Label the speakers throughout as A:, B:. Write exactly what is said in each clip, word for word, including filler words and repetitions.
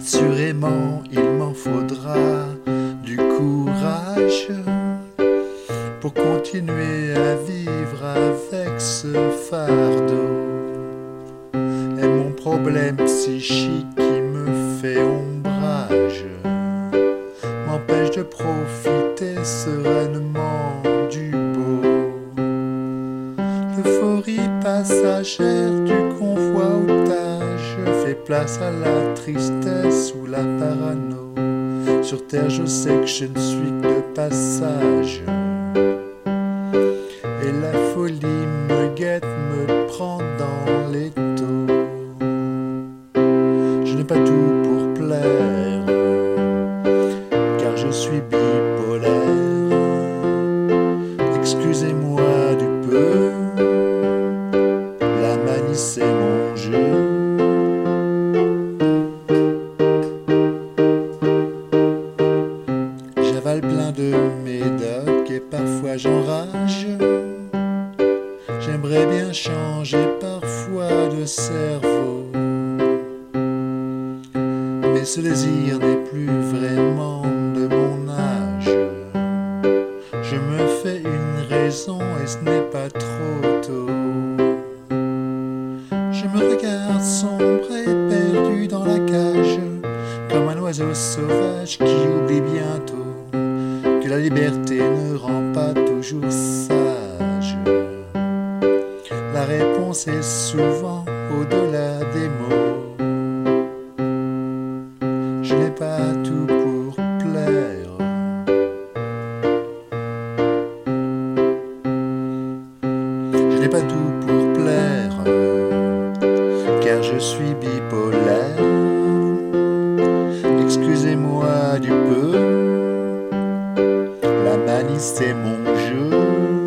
A: Assurément, il m'en faudra du courage pour continuer à vivre avec ce fardeau. Et mon problème psychique qui me fait ombrage m'empêche de profiter sereinement du beau. L'euphorie passagère du convoi otage fait place à la tristesse ou la parano. Sur terre je sais que je ne suis que de passage, et la folie me guette, me prend dans l'étau. Je n'ai pas tout pour plaire, car je suis bipolaire. Excusez-moi du peu, la manie c'est mon jeu. J'avale plein de médocs et parfois j'enrage. J'aimerais bien changer parfois de cerveau, mais ce désir n'est plus vraiment de mon âge. Je me fais une raison et ce n'est pas trop tôt. Je me regarde sombre et perdu dans la cage, comme un oiseau sauvage qui oublie bientôt que la liberté ne rend pas toujours sage. La réponse est souvent au-delà des mots. Je n'ai pas tout pour plaire. Je n'ai pas tout pour plaire, car je suis bipolaire. Excusez-moi du peu, la manie c'est mon jeu.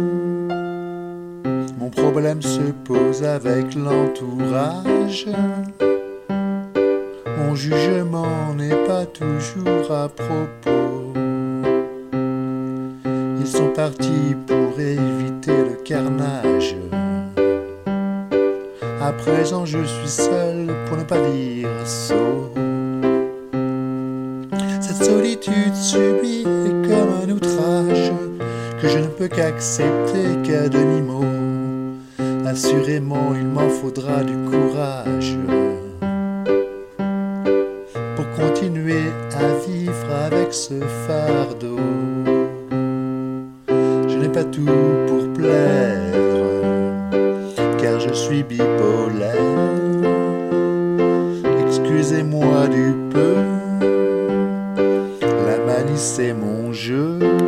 A: Mon problème se pose avec l'entourage. Mon jugement n'est pas toujours à propos. Ils sont partis pour éviter le carnage. À présent je suis seul, pour ne pas dire sot. Cette solitude subie est comme un outrage que je ne peux qu'accepter qu'à demi-mot. Assurément, il m'en faudra du courage pour continuer à vivre avec ce fardeau. Je n'ai pas tout pour plaire, car je suis bipolaire. Excusez-moi du peu, la manie c'est mon jeu.